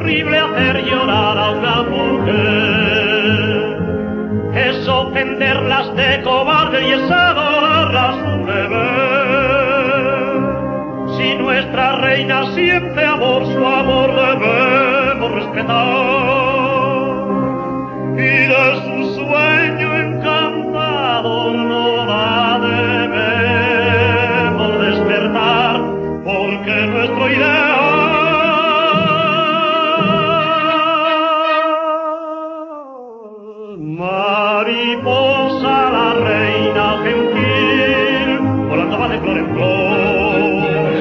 terrible hacer llorar a una mujer. Es ofenderlas de cobarde y es adorarlas un deber. Si nuestra reina siente amor, su amor debemos respetar. Y de su sueño encantado no la debemos despertar, porque nuestro ideal mariposa, la reina gentil, volando va de flor en flor,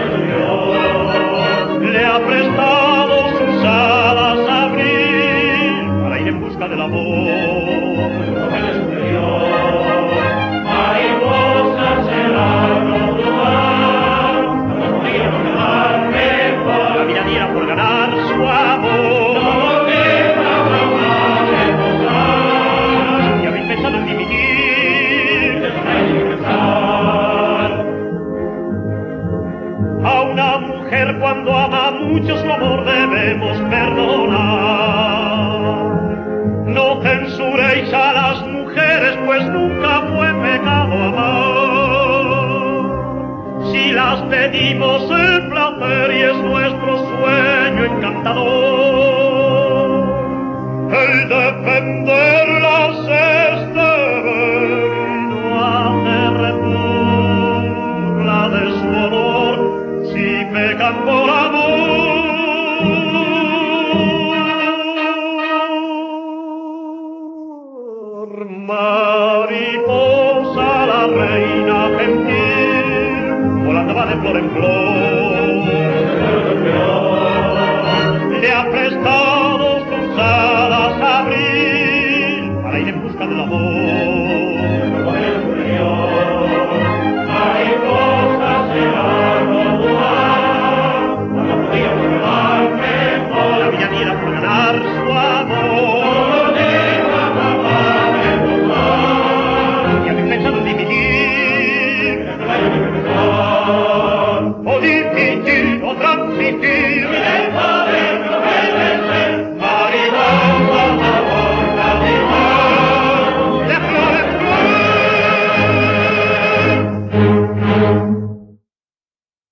le ha prestado sus alas a abril para ir en busca del amor. Mariposa será otro lugar, caminaría por ganar su amor. A una mujer cuando ama mucho su amor debemos perdonar. No censuréis a las mujeres, pues nunca fue pecado amar. Si las pedimos el placer y es nuestro sueño encantador, el defenderlas es deber y no hacer burla de su honor si pecan por amor. Mariposa, la reina gentil, volando va de flor en flor, le ha prestado sus alas a abril para ir en busca del amor.